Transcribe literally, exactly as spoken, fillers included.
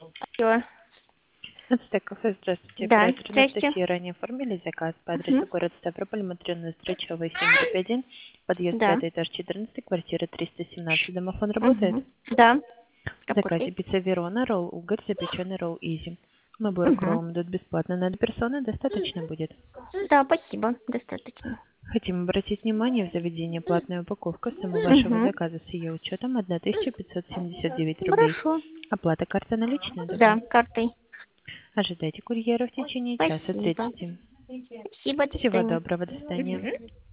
Алло. Ацтек кафе, здравствуйте. Да, Оператор здрасте. Анастасия, ранее оформили заказ по адресу Мгм. город Ставрополь, Матрёна Строчёва, семь один, подъезд Да. пятый этаж, четырнадцать, квартира триста семнадцать. Домофон работает? Угу. Да. В заказе Работает. пицца Верона, ролл угорь, запеченный ролл изи. Набор к Угу. роллам идут бесплатно, на одну персону достаточно будет. Да, спасибо. Достаточно. Хотим обратить внимание, в заведении платная упаковка, сумма вашего Угу. заказа с ее учетом тысяча пятьсот семьдесят девять рублей. Хорошо. Оплата карта наличная, Да, удобно. картой. Ожидайте курьера в течение часа Спасибо. тридцати. Спасибо, до Всего свидания. доброго, до свидания. Мгм.